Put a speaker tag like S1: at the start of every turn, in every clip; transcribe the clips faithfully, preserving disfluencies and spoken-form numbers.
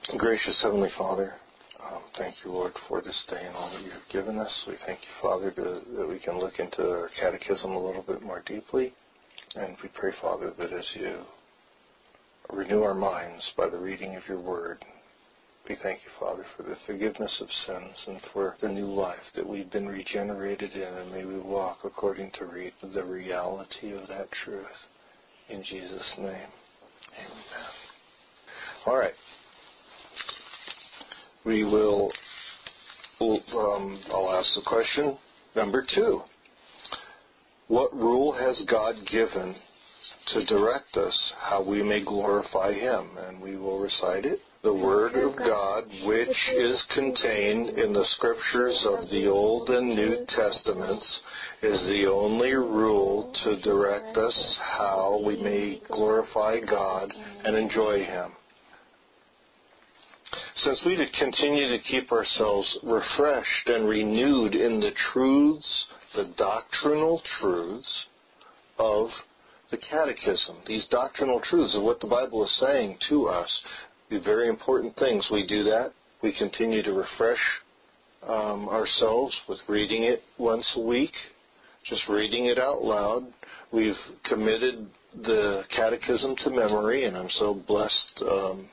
S1: Gracious Heavenly Father, um, thank you, Lord, for this day and all that you have given us. We thank you, Father, to, that we can look into our catechism a little bit more deeply. And we pray, Father, that as you renew our minds by the reading of your word, we thank you, Father, for the forgiveness of sins and for the new life that we've been regenerated in, and may we walk according to re- the reality of that truth. In Jesus' name, amen. All right. We will, um, I'll ask the question, number two. What rule has God given to direct us how we may glorify Him? And we will recite it. The Word of God, which is contained in the Scriptures of the Old and New Testaments, is the only rule to direct us how we may glorify God and enjoy Him. Since we to continue to keep ourselves refreshed and renewed in the truths, the doctrinal truths of the Catechism, these doctrinal truths of what the Bible is saying to us, the very important things, we do that. We continue to refresh um, ourselves with reading it once a week, just reading it out loud. We've committed the Catechism to memory, and I'm so blessed. Um,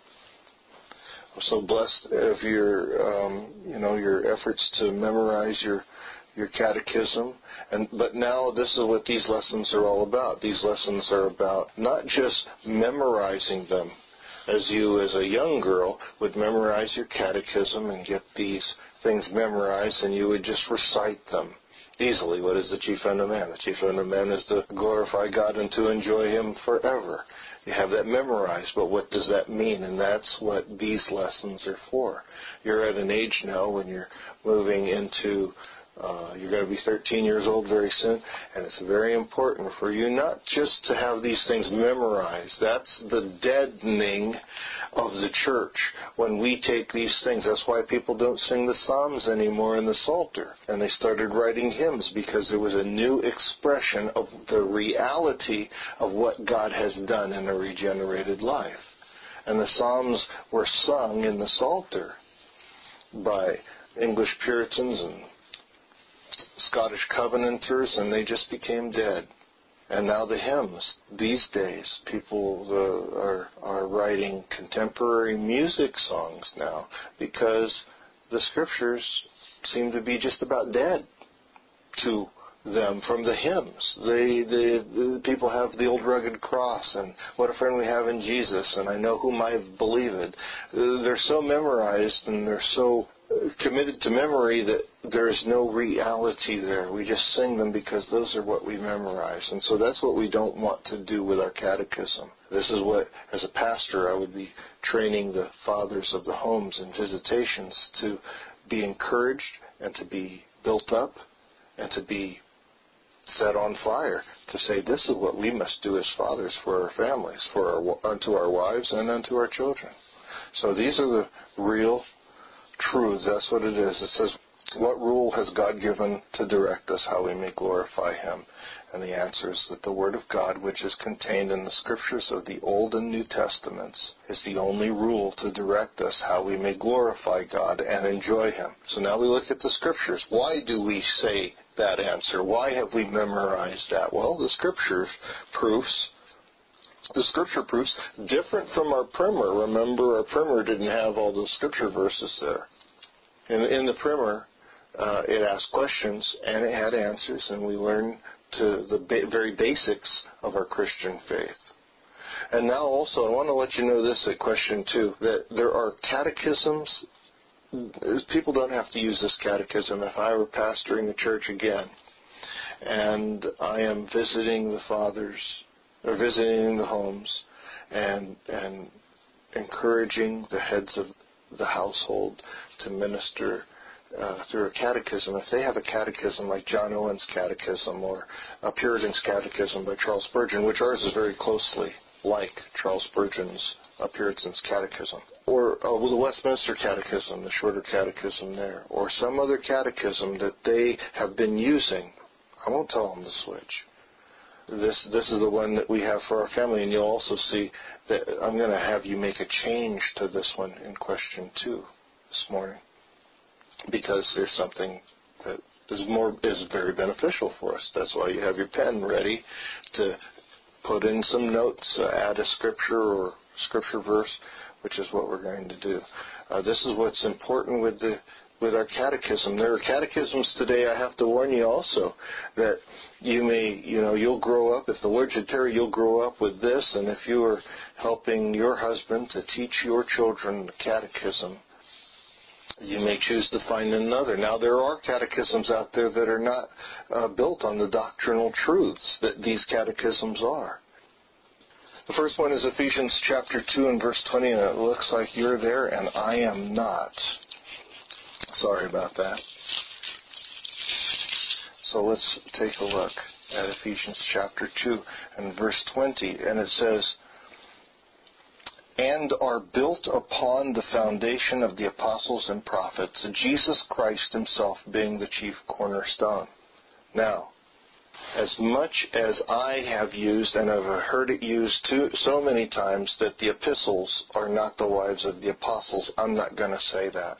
S1: I'm so blessed of your, um, you know, your efforts to memorize your your catechism. And but now this is what these lessons are all about. These lessons are about not just memorizing them, as you as a young girl would memorize your catechism and get these things memorized, and you would just recite them easily. What is the chief end of man? The chief end of man is to glorify God and to enjoy Him forever. You have that memorized, but what does that mean? And that's what these lessons are for. You're at an age now when you're moving into, uh, you're going to be thirteen years old very soon, and it's very important for you not just to have these things memorized. That's the deadening of the church when we take these things. That's why people don't sing the Psalms anymore in the Psalter. And they started writing hymns because there was a new expression of the reality of what God has done in a regenerated life. And the Psalms were sung in the Psalter by English Puritans and Scottish Covenanters, and they just became dead. And now the hymns, these days, people uh, are are writing contemporary music songs now because the Scriptures seem to be just about dead to them from the hymns. They, the, the people have the old rugged cross and what a friend we have in Jesus and I know whom I have believed. Uh, they're so memorized and they're so committed to memory that there is no reality there. We just sing them because those are what we memorize. And so that's what we don't want to do with our catechism. This is what, as a pastor, I would be training the fathers of the homes and visitations to be encouraged and to be built up and to be set on fire, to say this is what we must do as fathers for our families, for our, unto our wives and unto our children. So these are the real truths. That's what it is. It says, what rule has God given to direct us how we may glorify Him? And the answer is that the Word of God, which is contained in the Scriptures of the Old and New Testaments, is the only rule to direct us how we may glorify God and enjoy Him. So now we look at the Scriptures. Why do we say that answer? Why have we memorized that? Well, the Scriptures proofs The Scripture proofs, different from our primer. Remember, our primer didn't have all those Scripture verses there. In, in the primer, uh, it asked questions and it had answers, and we learned to the ba- very basics of our Christian faith. And now also, I want to let you know this, a question too, that there are catechisms. People don't have to use this catechism. If I were pastoring the church again, and I am visiting the fathers, or visiting the homes, and and encouraging the heads of the household to minister uh, through a catechism. If they have a catechism like John Owen's catechism or a Puritan's catechism by Charles Spurgeon, which ours is very closely like Charles Spurgeon's uh, Puritan's catechism, or uh, well, the Westminster Catechism, the shorter catechism there, or some other catechism that they have been using, I won't tell them to switch. This this is the one that we have for our family, and you'll also see that I'm going to have you make a change to this one in question two this morning, because there's something that is more is very beneficial for us. That's why you have your pen ready to put in some notes, uh, add a scripture or scripture verse, which is what we're going to do. Uh, this is what's important with the with our catechism. There are catechisms today, I have to warn you also, that you may, you know, you'll grow up, if the Lord should tarry, you'll grow up with this, and if you are helping your husband to teach your children the catechism, you may choose to find another. Now, there are catechisms out there that are not uh, built on the doctrinal truths that these catechisms are. The first one is Ephesians chapter two and verse twenty, and it looks like you're there and I am not. Sorry about that. So let's take a look at Ephesians chapter two and verse twenty, and it says, "And are built upon the foundation of the apostles and prophets, Jesus Christ himself being the chief cornerstone." Now, as much as I have used, and I've heard it used too, so many times, that the epistles are not the wives of the apostles, I'm not going to say that.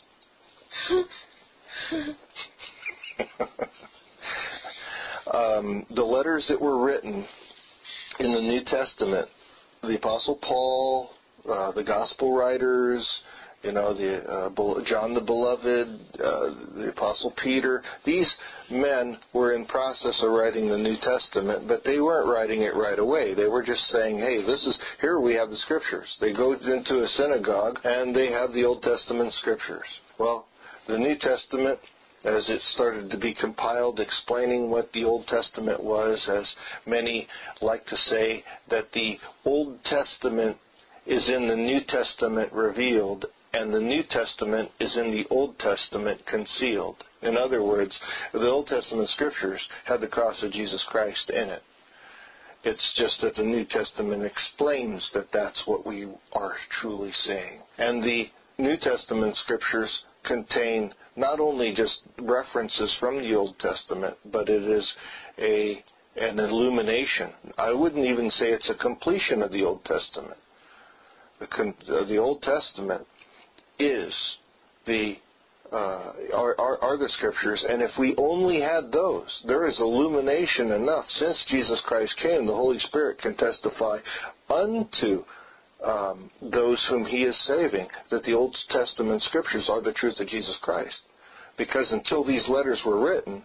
S1: um, the letters that were written in the New Testament, the Apostle Paul, uh, the Gospel writers, you know, the uh, John the Beloved, uh, the Apostle Peter, these men were in process of writing the New Testament, but they weren't writing it right away. They were just saying, hey, this is, here we have the Scriptures. They go into a synagogue and they have the Old Testament Scriptures. Well, the New Testament, as it started to be compiled, explaining what the Old Testament was, as many like to say that the Old Testament is in the New Testament revealed, and the New Testament is in the Old Testament concealed. In other words, the Old Testament Scriptures had the cross of Jesus Christ in it. It's just that the New Testament explains that that's what we are truly seeing. And the New Testament Scriptures contain not only just references from the Old Testament, but it is a an illumination. I wouldn't even say it's a completion of the Old Testament. The, uh, the Old Testament is the uh, are, are, are the Scriptures, and if we only had those, there is illumination enough. Since Jesus Christ came, the Holy Spirit can testify unto um, those whom He is saving that the Old Testament Scriptures are the truth of Jesus Christ. Because until these letters were written,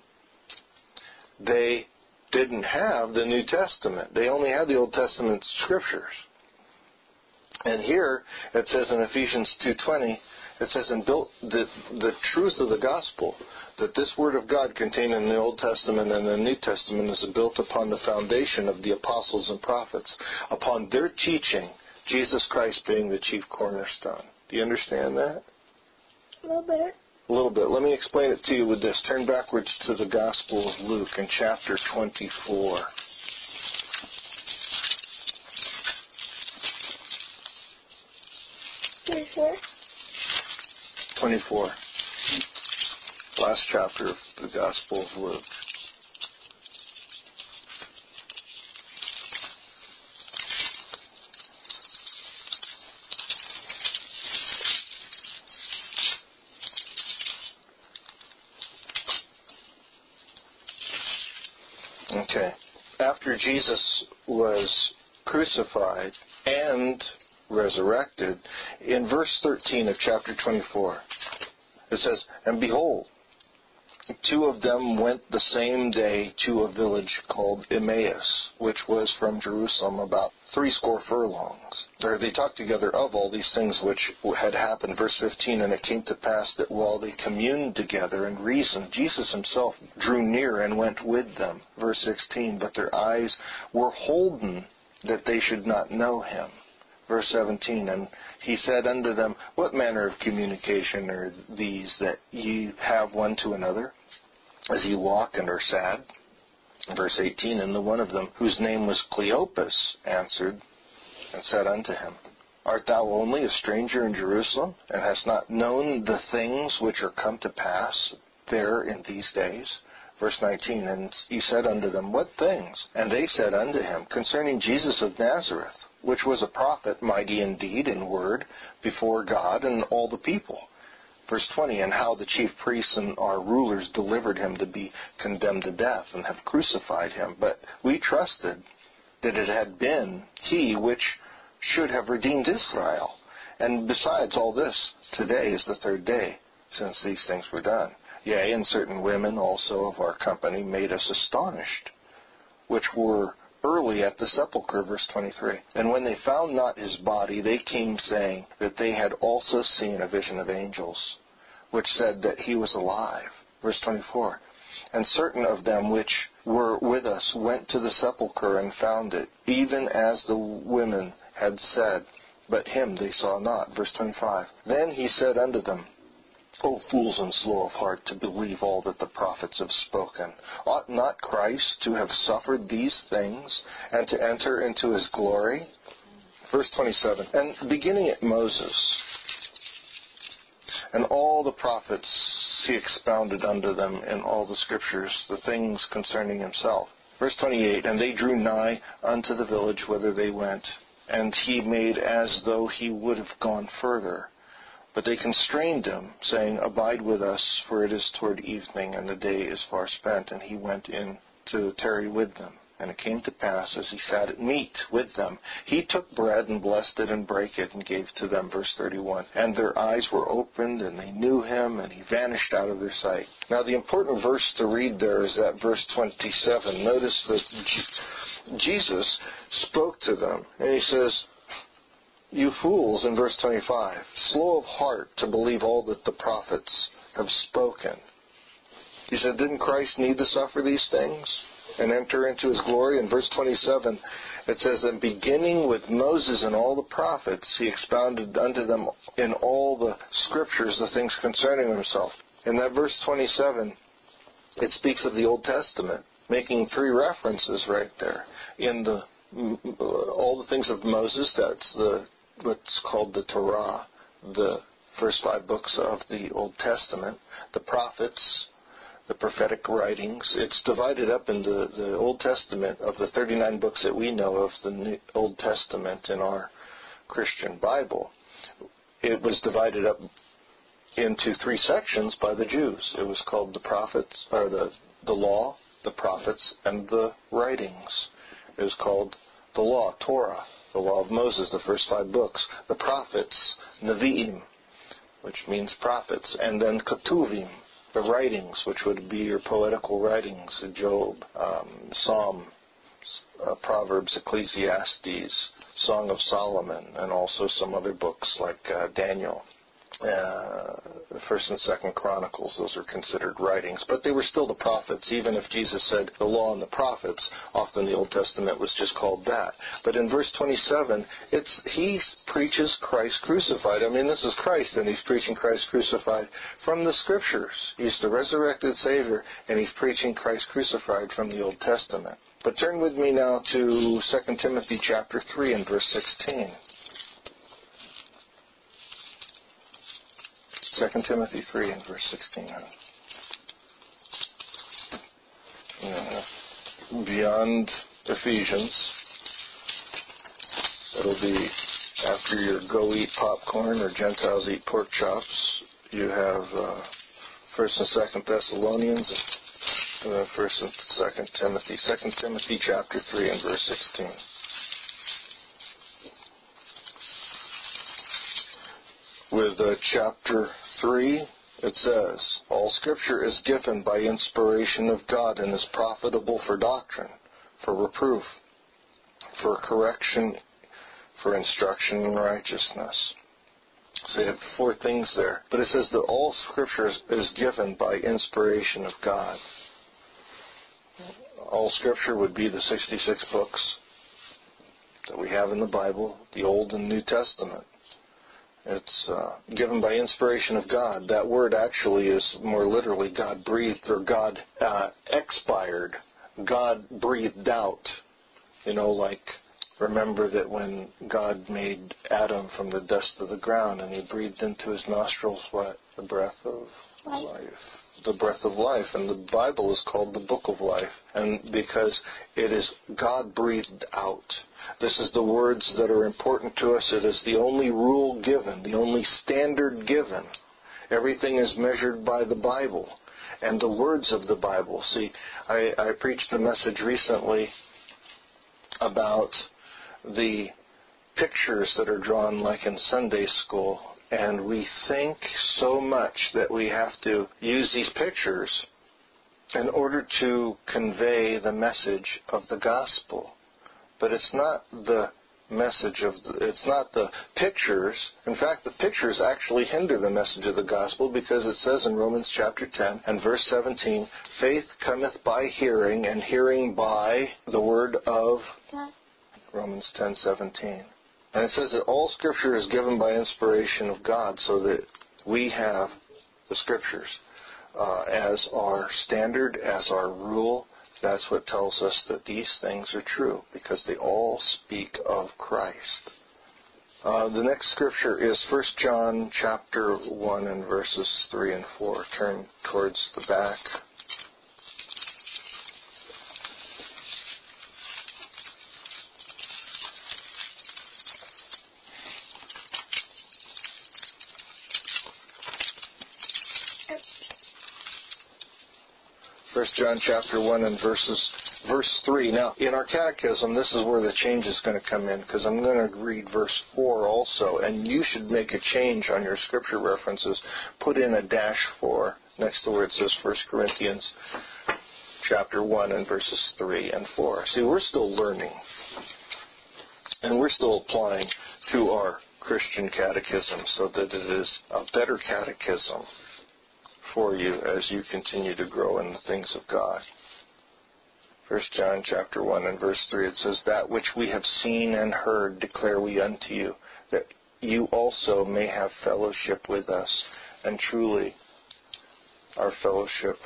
S1: they didn't have the New Testament. They only had the Old Testament Scriptures. And here it says in Ephesians two twenty, it says, "And built the the truth of the gospel, that this word of God contained in the Old Testament and the New Testament is built upon the foundation of the apostles and prophets, upon their teaching, Jesus Christ being the chief cornerstone." Do you understand that?
S2: A little bit.
S1: A little bit. Let me explain it to you with this. Turn backwards to the Gospel of Luke in chapter twenty-four.
S2: twenty-four?
S1: twenty-four. Last chapter of the Gospel of Luke. Okay. After Jesus was crucified and resurrected, in verse thirteen of chapter twenty-four, it says, "And behold, two of them went the same day to a village called Emmaus, which was from Jerusalem about threescore furlongs. There they talked together of all these things which had happened." Verse fifteen, "And it came to pass that while they communed together and reasoned, Jesus himself drew near and went with them." Verse sixteen, "But their eyes were holden that they should not know him." Verse seventeen, "And he said unto them, What manner of communication are these that ye have one to another, as ye walk and are sad?" Verse eighteen, "And the one of them, whose name was Cleopas, answered and said unto him, Art thou only a stranger in Jerusalem, and hast not known the things which are come to pass there in these days?" Verse nineteen, and he said unto them, What things? And they said unto him, Concerning Jesus of Nazareth, which was a prophet, mighty in deed and word, before God and all the people. Verse twenty, and how the chief priests and our rulers delivered him to be condemned to death, and have crucified him. But we trusted that it had been he which should have redeemed Israel. And besides all this, today is the third day since these things were done. Yea, and certain women also of our company made us astonished, which were early at the sepulchre, verse twenty-three. And when they found not his body, they came saying that they had also seen a vision of angels, which said that he was alive. Verse twenty-four. And certain of them which were with us went to the sepulchre and found it, even as the women had said, but him they saw not. Verse twenty-five. Then he said unto them, O fools and slow of heart, to believe all that the prophets have spoken. Ought not Christ to have suffered these things, and to enter into his glory? Verse twenty-seven. And beginning at Moses, and all the prophets he expounded unto them in all the scriptures, the things concerning himself. Verse twenty-eight. And they drew nigh unto the village whither they went, and he made as though he would have gone further. But they constrained him, saying, Abide with us, for it is toward evening, and the day is far spent. And he went in to tarry with them. And it came to pass, as he sat at meat with them, he took bread and blessed it and brake it and gave to them. Verse thirty-one. And their eyes were opened, and they knew him, and he vanished out of their sight. Now the important verse to read there is that verse twenty-seven. Notice that Jesus spoke to them, and he says, You fools, in verse twenty-five, slow of heart to believe all that the prophets have spoken. He said, didn't Christ need to suffer these things and enter into his glory? In verse twenty-seven, it says, And beginning with Moses and all the prophets, he expounded unto them in all the scriptures the things concerning himself. In that verse twenty-seven, it speaks of the Old Testament, making three references right there. In the all the things of Moses, that's the what's called the Torah, the first five books of the Old Testament, the prophets, the prophetic writings. It's divided up into the Old Testament of the thirty-nine books that we know of the New Old Testament in our Christian Bible. It was divided up into three sections by the Jews. It was called the prophets, or the, the law, the prophets, and the writings. It was called the law, Torah, the law of Moses, the first five books. The prophets, Nevi'im, which means prophets. And then Ketuvim, the writings, which would be your poetical writings, Job, um, Psalm, uh, Proverbs, Ecclesiastes, Song of Solomon, and also some other books like uh, Daniel. Uh, the First and Second Chronicles, those are considered writings, but they were still the prophets. Even if Jesus said the law and the prophets, often the Old Testament was just called that. But in verse twenty-seven, it's he preaches Christ crucified. I mean, this is Christ, and he's preaching Christ crucified from the Scriptures. He's the resurrected Savior, and he's preaching Christ crucified from the Old Testament. But turn with me now to Second Timothy chapter three and verse sixteen. Second Timothy three and verse sixteen. Uh, beyond Ephesians, it'll be after your go eat popcorn or Gentiles eat pork chops. You have uh, First and Second Thessalonians, and uh, First and Second Timothy. Second Timothy chapter three and verse sixteen. With uh, chapter three, it says, All Scripture is given by inspiration of God and is profitable for doctrine, for reproof, for correction, for instruction in righteousness. So you have four things there. But it says that all Scripture is, is given by inspiration of God. All Scripture would be the sixty-six books that we have in the Bible, the Old and New Testament. It's uh, given by inspiration of God. That word actually is more literally God breathed or God uh, expired. God breathed out. You know, like Remember that when God made Adam from the dust of the ground and he breathed into his nostrils what? The breath of
S2: Life.
S1: life. The breath of life. And the Bible is called the book of life. And because it is God breathed out. This is the words that are important to us. It is the only rule given, the only standard given. Everything is measured by the Bible and the words of the Bible. See, I, I preached a message recently about the pictures that are drawn like in Sunday school, and we think so much that we have to use these pictures in order to convey the message of the gospel. But it's not the message of the, it's not the pictures. In fact, the pictures actually hinder the message of the gospel, because it says in Romans chapter ten and verse seventeen, faith cometh by hearing, and hearing by the word of
S2: God.
S1: Romans ten seventeen. And it says that all Scripture is given by inspiration of God, so that we have the Scriptures uh, as our standard, as our rule. That's what tells us that these things are true, because they all speak of Christ. Uh, the next Scripture is First John chapter one and verses three and four. Turn towards the back. First John chapter one and verses verse three. Now, in our catechism, this is where the change is going to come in, because I'm going to read verse four also, and you should make a change on your scripture references. Put in a dash four next to where it says First Corinthians chapter one and verses three and four. See, we're still learning, and we're still applying to our Christian catechism so that it is a better catechism for you as you continue to grow in the things of God. First John chapter one and verse three, it says, that which we have seen and heard declare we unto you, that you also may have fellowship with us. And truly, our fellowship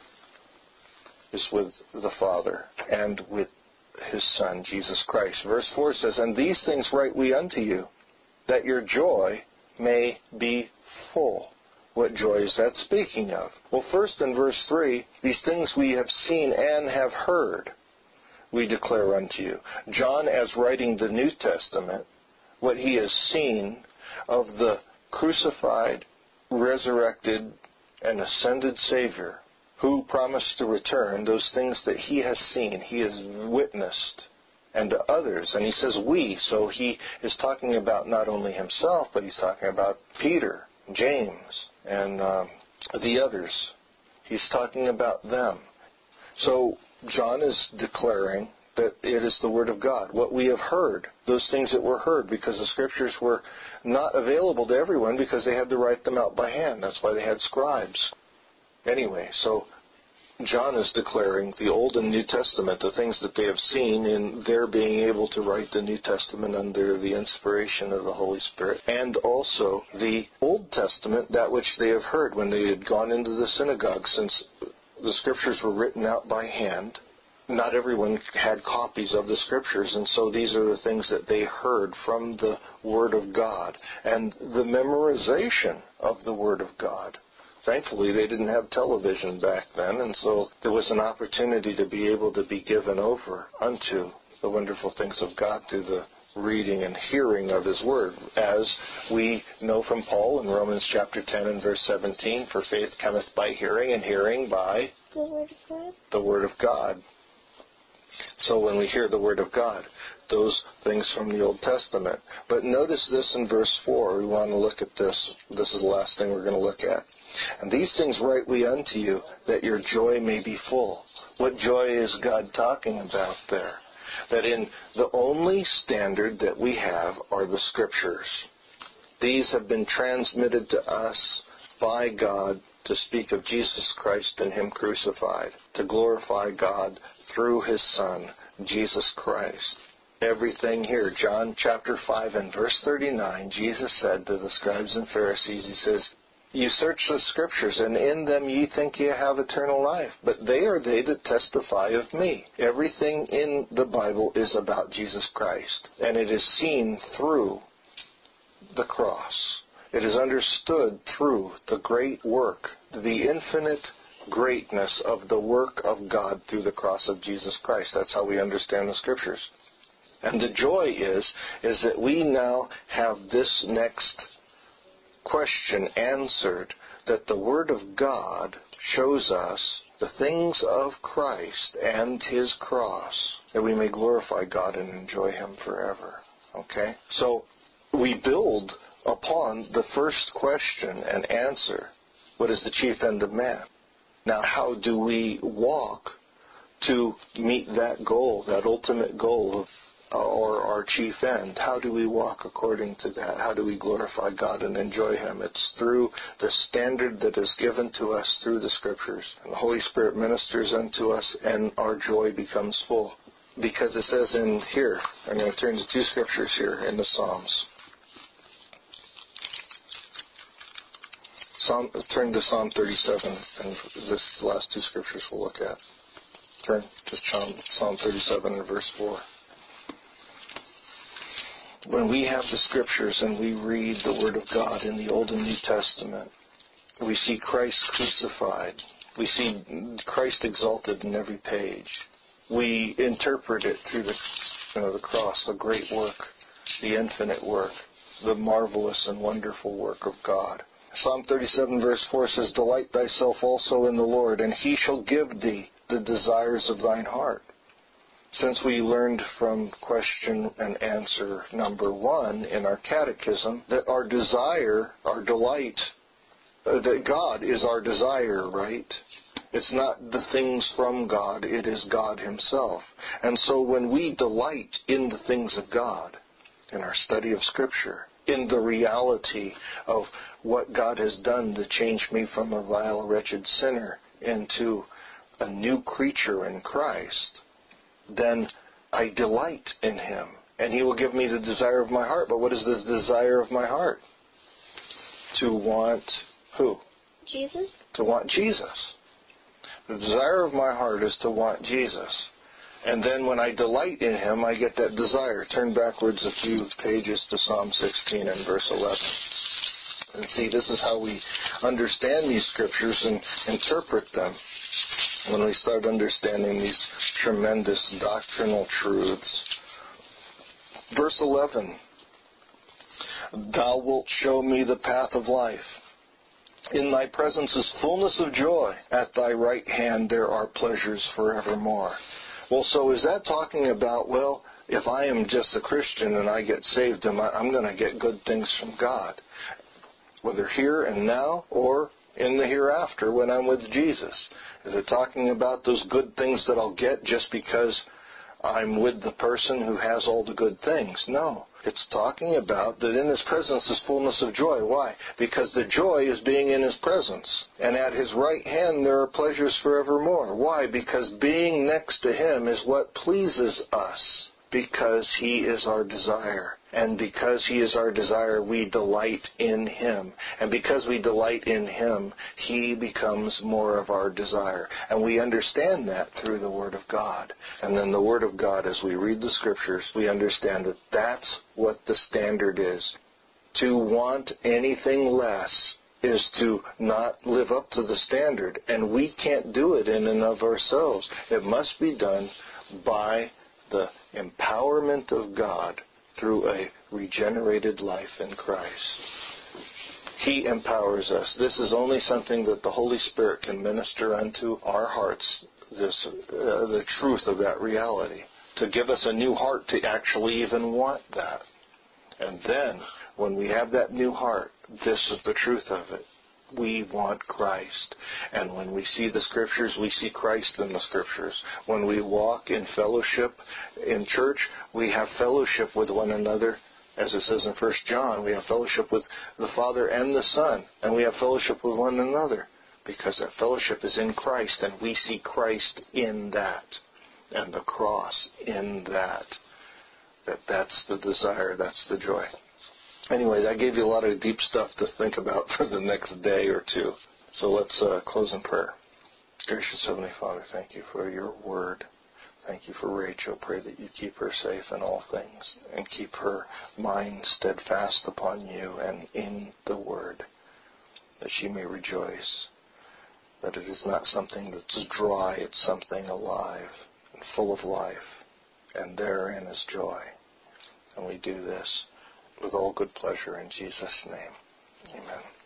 S1: is with the Father and with His Son, Jesus Christ. Verse four says, and these things write we unto you, that your joy may be full. What joy is that speaking of? Well, first in verse three, these things we have seen and have heard, we declare unto you. John, as writing the New Testament, what he has seen of the crucified, resurrected, and ascended Savior, who promised to return, those things that he has seen, he has witnessed, and to others. And he says we, so he is talking about not only himself, but he's talking about Peter, James, and um, the others. He's talking about them. So John is declaring that it is the Word of God. What we have heard, those things that were heard, because the Scriptures were not available to everyone because they had to write them out by hand. That's why they had scribes. Anyway, so John is declaring the Old and New Testament, the things that they have seen in their being able to write the New Testament under the inspiration of the Holy Spirit, and also the Old Testament, that which they have heard when they had gone into the synagogue, since the Scriptures were written out by hand. Not everyone had copies of the Scriptures, and so these are the things that they heard from the Word of God, and the memorization of the Word of God. Thankfully, they didn't have television back then, and so there was an opportunity to be able to be given over unto the wonderful things of God through the reading and hearing of His Word. As we know from Paul in Romans chapter ten and verse seventeen, for faith cometh by hearing, and hearing by
S2: The Word of God.
S1: the Word of God. So when we hear the Word of God, those things from the Old Testament. But notice this in verse four. We want to look at this. This is the last thing we're going to look at. And these things write we unto you, that your joy may be full. What joy is God talking about there? That in the only standard that we have are the Scriptures. These have been transmitted to us by God to speak of Jesus Christ and Him crucified, to glorify God through His Son, Jesus Christ. Everything here, John chapter five and verse thirty-nine, Jesus said to the scribes and Pharisees, He says, You search the Scriptures, and in them ye think ye have eternal life. But they are they that testify of me. Everything in the Bible is about Jesus Christ, and it is seen through the cross. It is understood through the great work, the infinite greatness of the work of God through the cross of Jesus Christ. That's how we understand the Scriptures. And the joy is, is that we now have this next question answered, that the Word of God shows us the things of Christ and His cross, that we may glorify God and enjoy Him forever. Okay? So we build upon the first question and answer, what is the chief end of man? Now, how do we walk to meet that goal, that ultimate goal of or our chief end? How do we walk according to that? How do we glorify God and enjoy Him? It's through the standard that is given to us through the Scriptures. And the Holy Spirit ministers unto us, and our joy becomes full. Because it says in here, I'm going to turn to two Scriptures here in the Psalms. Psalm, turn to Psalm thirty-seven, and this is the last two Scriptures we'll look at. Turn to Psalm, Psalm thirty-seven and verse four. When we have the Scriptures and we read the Word of God in the Old and New Testament, we see Christ crucified. We see Christ exalted in every page. We interpret it through the, you know, the cross, the great work, the infinite work, the marvelous and wonderful work of God. Psalm thirty-seven verse four says, Delight thyself also in the Lord, and He shall give thee the desires of thine heart. Since we learned from question and answer number one in our catechism that our desire, our delight, uh, that God is our desire, right? It's not the things from God, it is God Himself. And so when we delight in the things of God, in our study of Scripture, in the reality of what God has done to change me from a vile, wretched sinner into a new creature in Christ, then I delight in Him, and He will give me the desire of my heart. But what is the desire of my heart? To want who?
S2: Jesus.
S1: To want Jesus. The desire of my heart is to want Jesus. And then when I delight in Him, I get that desire. Turn backwards a few pages to Psalm sixteen and verse eleven. And see, this is how we understand these Scriptures and interpret them. When we start understanding these tremendous doctrinal truths. Verse eleven, Thou wilt show me the path of life. In Thy presence is fullness of joy. At Thy right hand there are pleasures forevermore. Well, so is that talking about, well, if I am just a Christian and I get saved, I'm going to get good things from God, whether here and now or in the hereafter when I'm with Jesus? Is it talking about those good things that I'll get just because I'm with the person who has all the good things? No. It's talking about that in His presence is fullness of joy. Why? Because the joy is being in His presence. And at His right hand there are pleasures forevermore. Why? Because being next to Him is what pleases us. Because He is our desire. And because He is our desire, we delight in Him. And because we delight in Him, He becomes more of our desire. And we understand that through the Word of God. And then the Word of God, as we read the Scriptures, we understand that that's what the standard is. To want anything less is to not live up to the standard. And we can't do it in and of ourselves. It must be done by the empowerment of God through a regenerated life in Christ. He empowers us. This is only something that the Holy Spirit can minister unto our hearts, this, uh, the truth of that reality, to give us a new heart to actually even want that. And then, when we have that new heart, this is the truth of it. We want Christ. And when we see the Scriptures, we see Christ in the Scriptures. When we walk in fellowship in church, we have fellowship with one another. As it says in First John, we have fellowship with the Father and the Son. And we have fellowship with one another. Because that fellowship is in Christ, and we see Christ in that. And the cross in that. That that's the desire, that's the joy. Anyway, that gave you a lot of deep stuff to think about for the next day or two. So let's uh, close in prayer. Gracious Heavenly Father, thank you for your word. Thank you for Rachel. Pray that you keep her safe in all things and keep her mind steadfast upon you and in the word, that she may rejoice, that it is not something that's dry, it's something alive and full of life, and therein is joy. And we do this with all good pleasure in Jesus' name. Amen.